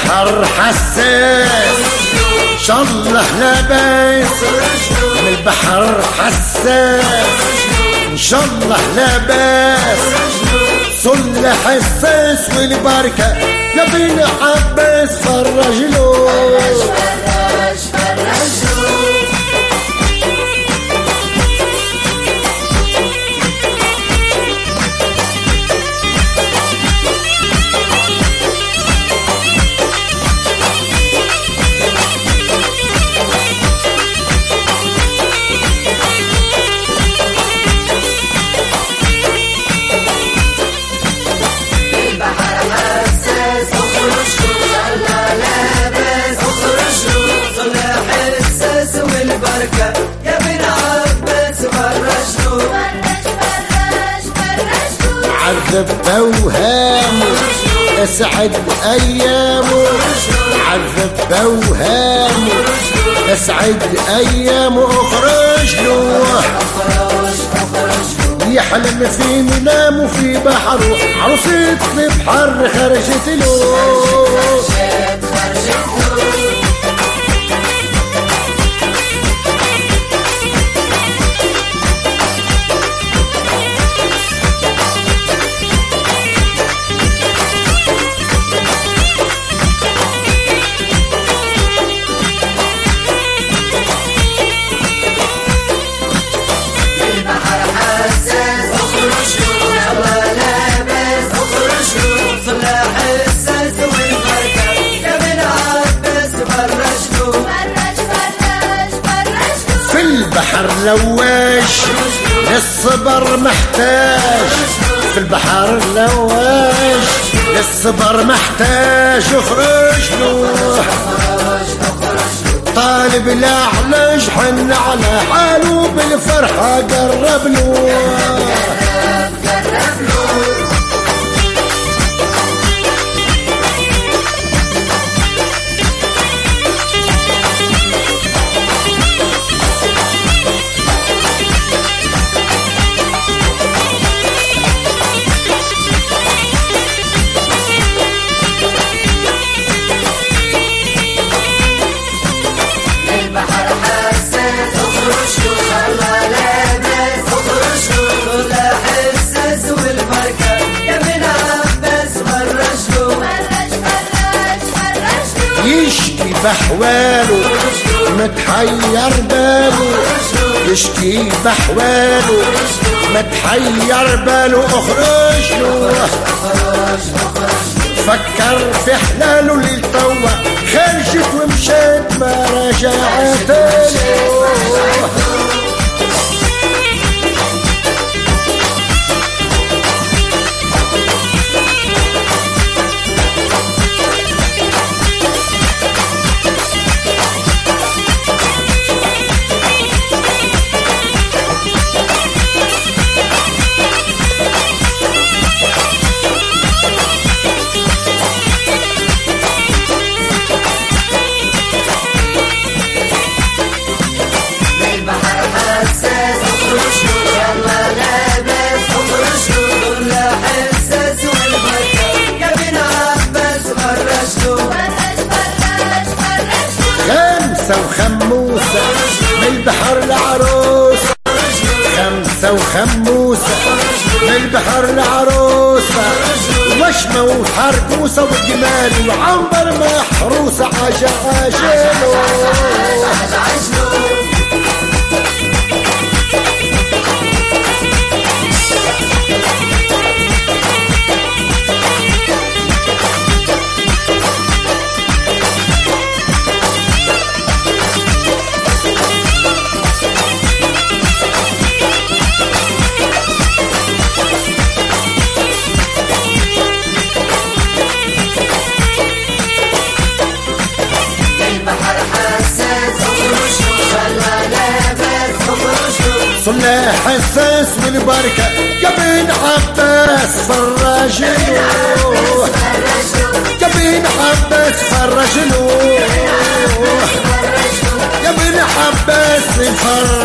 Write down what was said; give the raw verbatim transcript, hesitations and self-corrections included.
البحر حساس ان شاء الله لا باس، من البحر حساس ان شاء الله لا باس. صل حساس والبركة يا بن عباس فرج له فرج فرج له. يا بن عباس فرج له فرج فرج فرج له. عذب بوهامه اسعد ايامه، عذب بوهامه اسعد ايامه. اخرج له يحلم في منامه في بحره، عروسة البحر خرجت له البحر لواش للصبر محتاج، في البحر لواش للصبر محتاج. اخرج له طالب الأعلاج حن على حاله بالفرحة قرب له يشكي بحواله متحير باله، يشكي بحواله متحير باله. اخرج له فكر في حلاله اللي توا خرجت ومشيت ما رجعت له. وخموسة من البحر العروسة، خمسة وخموسة من البحر العروسة، وشمة وحرقوسة والجمال وعنبر محروسة. عجا عجلو صلى حساس والبركة يا بن عباس فرج له، يا بن عباس فرج له، يا بن عباس فرج